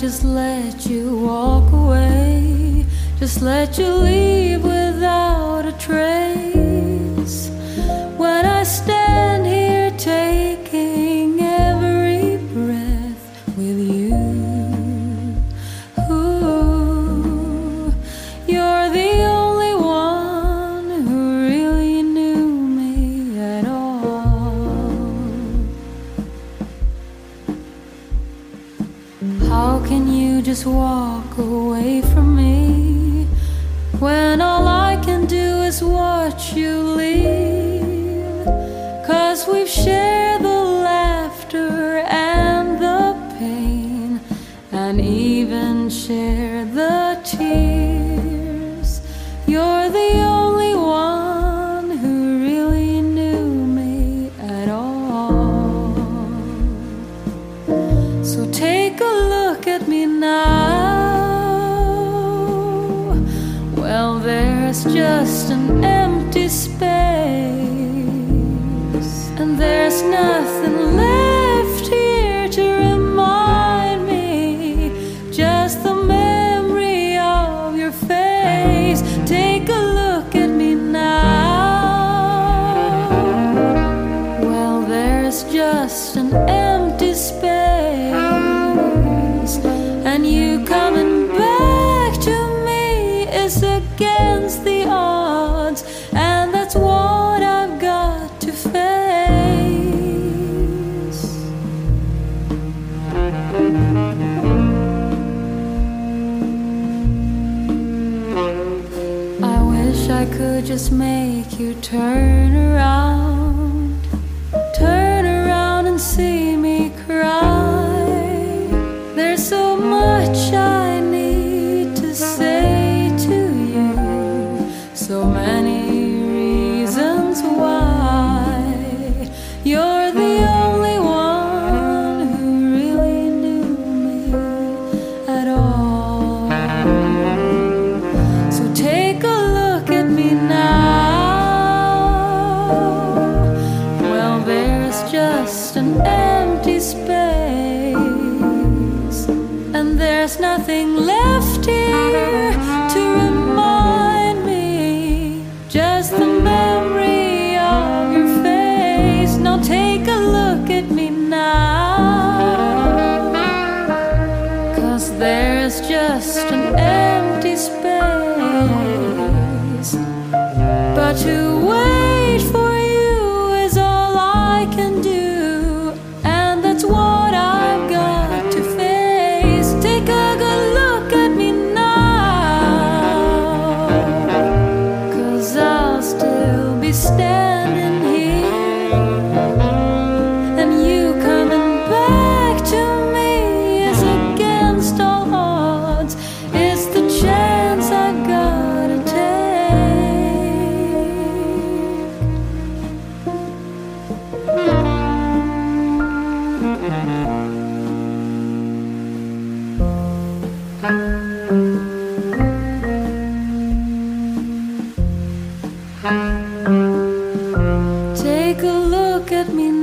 just let you walk away, just let you leave without a trace. When I stand here taking every breath with you, ooh, you're the only one who really knew me at all. How can you just walk away from me when all I can do is watch you leave? 'Cause we've shared the laughter and the pain, and even shared the tears. You're the only one who really knew me at all. So take a look at me now. Well, there's just an empty space, and there's nothing left here to remind me, just the memory of your face. Take a look at me now. Well, there's just an empty space, and you coming back to me is against the odds, and that's what I've got to face. I wish I could just make you turn around and see me cry. There's so much I need to say to you, so many reasons why. You're the only one who really knew me at all. So take a look at me now. Well, there's just an empty space, and there's nothing left here to remind me, just the memory of your face. Now take a look at me now, 'cause there's just an empty space. But to wait for you is all I can do, and that's what I've got to face. Take a good look at me now, 'cause I'll still be standing here, and you coming back to me is against all odds. It's the chance I've gotta take. Take a look at me